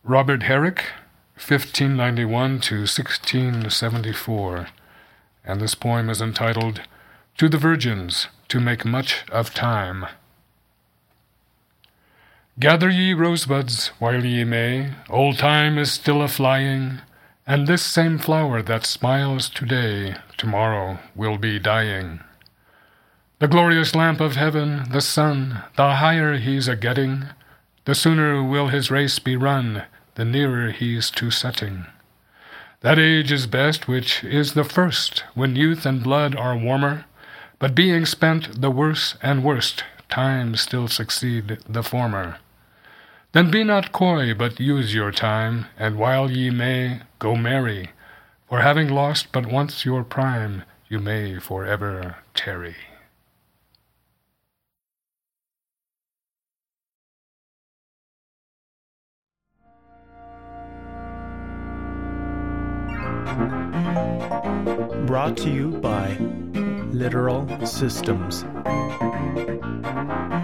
Robert Herrick, 1591 to 1674, and this poem is entitled To the Virgins, to Make Much of Time. Gather ye rosebuds while ye may, old time is still a-flying, and this same flower that smiles today, tomorrow will be dying. The glorious lamp of heaven, the sun, the higher he's a-getting, the sooner will his race be run, the nearer he's to setting. That age is best which is the first, when youth and blood are warmer, but being spent the worse and worst, times still succeed the former. Then be not coy, but use your time, and while ye may, go merry, for having lost but once your prime, you may forever tarry. Brought to you by Literal Systems.